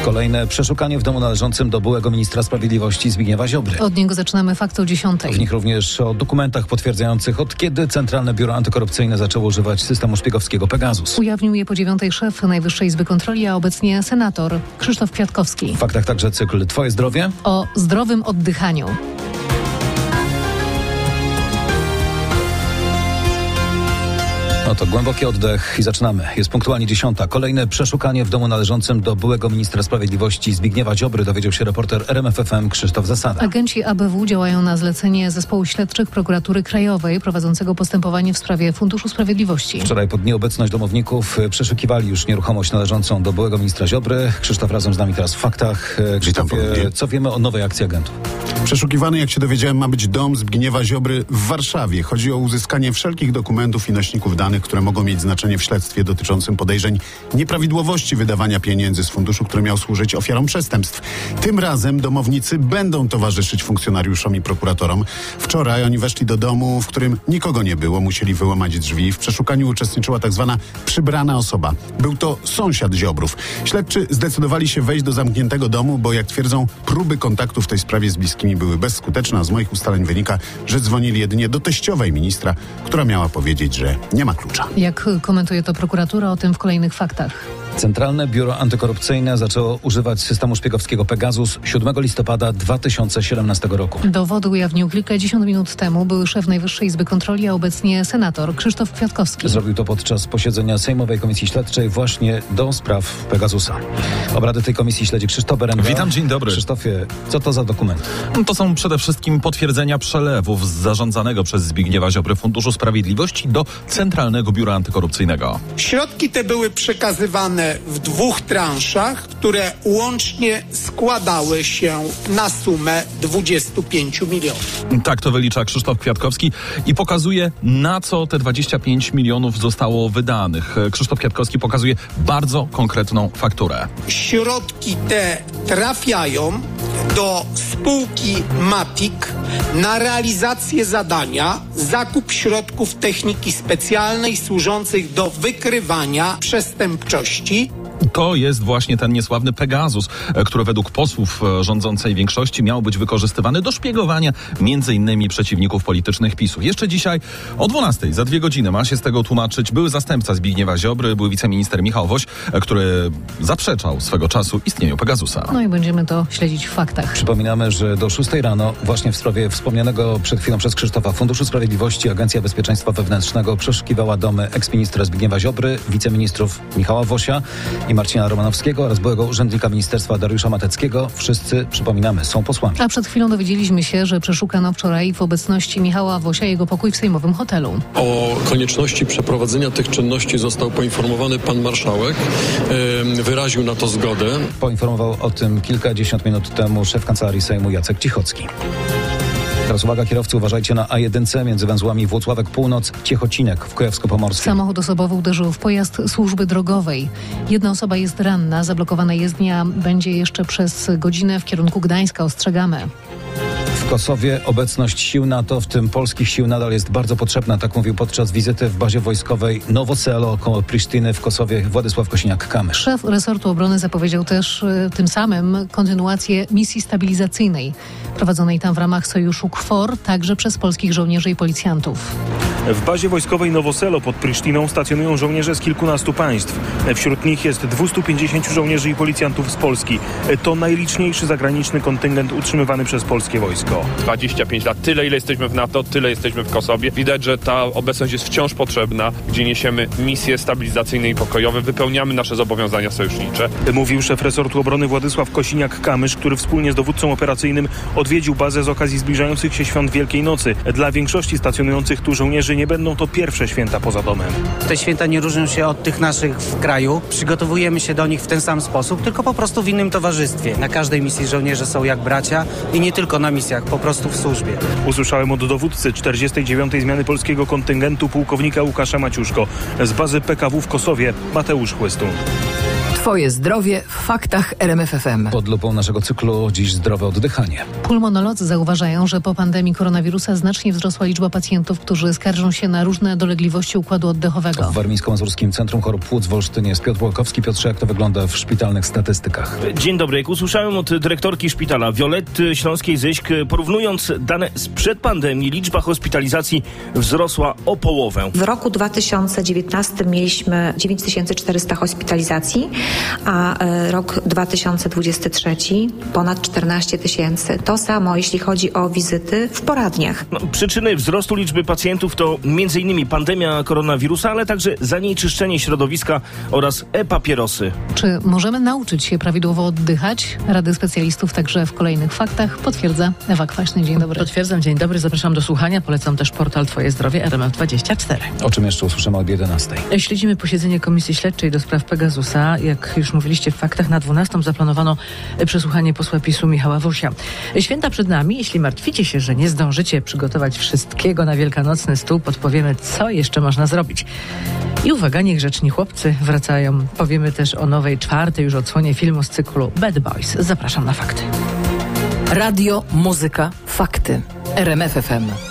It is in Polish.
Kolejne przeszukanie w domu należącym do byłego ministra sprawiedliwości Zbigniewa Ziobry. Od niego zaczynamy Fakty o 10:00. W nich również o dokumentach potwierdzających, od kiedy Centralne Biuro Antykorupcyjne zaczęło używać systemu szpiegowskiego Pegasus. Ujawnił je po 9:00 szef Najwyższej Izby Kontroli, a obecnie senator Krzysztof Kwiatkowski. W faktach także cykl Twoje zdrowie. O zdrowym oddychaniu. To głęboki oddech i zaczynamy. Jest punktualnie 10:00. Kolejne przeszukanie w domu należącym do byłego ministra sprawiedliwości Zbigniewa Ziobry, dowiedział się reporter RMF FM Krzysztof Zasada. Agenci ABW działają na zlecenie zespołu śledczych Prokuratury Krajowej prowadzącego postępowanie w sprawie Funduszu Sprawiedliwości. Wczoraj pod nieobecność domowników przeszukiwali już nieruchomość należącą do byłego ministra Ziobry. Krzysztof razem z nami teraz w faktach. Krzysztofie, co wiemy o nowej akcji agentów? Przeszukiwany, jak się dowiedziałem, ma być dom Zbigniewa Ziobry w Warszawie. Chodzi o uzyskanie wszelkich dokumentów i nośników danych, które mogą mieć znaczenie w śledztwie dotyczącym podejrzeń nieprawidłowości wydawania pieniędzy z funduszu, który miał służyć ofiarom przestępstw. Tym razem domownicy będą towarzyszyć funkcjonariuszom i prokuratorom. Wczoraj oni weszli do domu, w którym nikogo nie było. Musieli wyłamać drzwi. W przeszukaniu uczestniczyła tak zwana przybrana osoba. Był to sąsiad Ziobrów. Śledczy zdecydowali się wejść do zamkniętego domu, bo jak twierdzą, próby kontaktu w tej sprawie z bliskimi były bezskuteczne, a z moich ustaleń wynika, że dzwonili jedynie do teściowej ministra, która miała powiedzieć, że nie ma klucza. Jak komentuje to prokuratura, o tym w kolejnych faktach. Centralne Biuro Antykorupcyjne zaczęło używać systemu szpiegowskiego Pegasus 7 listopada 2017 roku. Dowody ujawnił kilkadziesiąt minut temu były szef Najwyższej Izby Kontroli, a obecnie senator Krzysztof Kwiatkowski. Zrobił to podczas posiedzenia Sejmowej Komisji Śledczej właśnie do spraw Pegasusa. Obrady tej komisji śledzi Krzysztof Berenda. Witam, dzień dobry. Krzysztofie, co to za dokument? To są przede wszystkim potwierdzenia przelewów z zarządzanego przez Zbigniewa Ziobry Funduszu Sprawiedliwości do Centralnego Biura Antykorupcyjnego. Środki te były przekazywane w 2 transzach, które łącznie składały się na sumę 25 milionów. Tak to wylicza Krzysztof Kwiatkowski i pokazuje, na co te 25 milionów zostało wydanych. Krzysztof Kwiatkowski pokazuje bardzo konkretną fakturę. Środki te trafiają do spółki Matic na realizację zadania zakup środków techniki specjalnej służących do wykrywania przestępczości. To jest właśnie ten niesławny Pegasus, który według posłów rządzącej większości miał być wykorzystywany do szpiegowania m.in. przeciwników politycznych PiS-u. Jeszcze dzisiaj o 12:00, za 2 godziny, ma się z tego tłumaczyć były zastępca Zbigniewa Ziobry, były wiceminister Michał Woś, który zaprzeczał swego czasu istnieniu Pegasusa. No i będziemy to śledzić w faktach. Przypominamy, że do 6:00 rano właśnie w sprawie wspomnianego przed chwilą przez Krzysztofa Funduszu Sprawiedliwości Agencja Bezpieczeństwa Wewnętrznego przeszukiwała domy eksministra Zbigniewa Ziobry, wiceministrów Michała Wosia i Marcina Romanowskiego oraz byłego urzędnika ministerstwa Dariusza Mateckiego. Wszyscy, przypominamy, są posłami. A przed chwilą dowiedzieliśmy się, że przeszukano wczoraj w obecności Michała Wosia jego pokój w sejmowym hotelu. O konieczności przeprowadzenia tych czynności został poinformowany pan marszałek. Wyraził na to zgodę. Poinformował o tym kilkadziesiąt minut temu szef Kancelarii Sejmu Jacek Cichocki. Teraz uwaga, kierowcy, uważajcie na A1 między węzłami Włocławek Północ, Ciechocinek w Kujawsko-Pomorskim. Samochód osobowy uderzył w pojazd służby drogowej. Jedna osoba jest ranna, zablokowana jezdnia będzie jeszcze przez godzinę w kierunku Gdańska, ostrzegamy. W Kosowie obecność sił NATO, w tym polskich sił, nadal jest bardzo potrzebna, tak mówił podczas wizyty w bazie wojskowej Nowo Selo koło Prisztyny w Kosowie Władysław Kosiniak-Kamysz. Szef resortu obrony zapowiedział też tym samym kontynuację misji stabilizacyjnej prowadzonej tam w ramach sojuszu KFOR, także przez polskich żołnierzy i policjantów. W bazie wojskowej Nowo Selo pod Prisztyną stacjonują żołnierze z kilkunastu państw. Wśród nich jest 250 żołnierzy i policjantów z Polski. To najliczniejszy zagraniczny kontyngent utrzymywany przez polskie wojsko. 25 lat. Tyle, ile jesteśmy w NATO, tyle jesteśmy w Kosowie. Widać, że ta obecność jest wciąż potrzebna, gdzie niesiemy misje stabilizacyjne i pokojowe, wypełniamy nasze zobowiązania sojusznicze. Mówił szef resortu obrony Władysław Kosiniak-Kamysz, który wspólnie z dowódcą operacyjnym odwiedził bazę z okazji zbliżających się świąt Wielkiej Nocy. Dla większości stacjonujących tu żołnierzy nie będą to pierwsze święta poza domem. Te święta nie różnią się od tych naszych w kraju. Przygotowujemy się do nich w ten sam sposób, tylko po prostu w innym towarzystwie. Na każdej misji żołnierze są jak bracia i nie tylko na misjach, po prostu w służbie. Usłyszałem od dowódcy 49. zmiany polskiego kontyngentu pułkownika Łukasza Maciuszko z bazy PKW w Kosowie Mateusz Chłystun. Twoje zdrowie w faktach RMF FM. Pod lupą naszego cyklu dziś zdrowe oddychanie. Pulmonolodzy zauważają, że po pandemii koronawirusa znacznie wzrosła liczba pacjentów, którzy skarżą się na różne dolegliwości układu oddechowego. W Warmińsko-Mazurskim Centrum Chorób Płuc w Olsztynie jest Piotr Łokowski. Piotrze, jak to wygląda w szpitalnych statystykach? Dzień dobry. Jak usłyszałem od dyrektorki szpitala Violetty Śląskiej-Zyśk, porównując dane sprzed pandemii, liczba hospitalizacji wzrosła o połowę. W roku 2019 mieliśmy 9400 hospitalizacji, a rok 2023 ponad 14 000. To samo, jeśli chodzi o wizyty w poradniach. Przyczyny wzrostu liczby pacjentów to m.in. pandemia koronawirusa, ale także zanieczyszczenie środowiska oraz e-papierosy. Czy możemy nauczyć się prawidłowo oddychać? Rady specjalistów także w kolejnych faktach potwierdza Ewa Kwaśny. Dzień dobry. Potwierdzam, dzień dobry. Zapraszam do słuchania. Polecam też portal Twoje zdrowie RMF24. O czym jeszcze usłyszymy od 11? Śledzimy posiedzenie Komisji Śledczej do spraw Pegasusa. Jak już mówiliście w faktach, na 12 zaplanowano przesłuchanie posła PiS-u Michała Wosia. Święta przed nami. Jeśli martwicie się, że nie zdążycie przygotować wszystkiego na wielkanocny stół, podpowiemy, co jeszcze można zrobić. I uwaga, niegrzeczni chłopcy wracają. Powiemy też o nowej, 4. już odsłonie filmu z cyklu Bad Boys. Zapraszam na fakty. Radio, muzyka, fakty. RMF FM.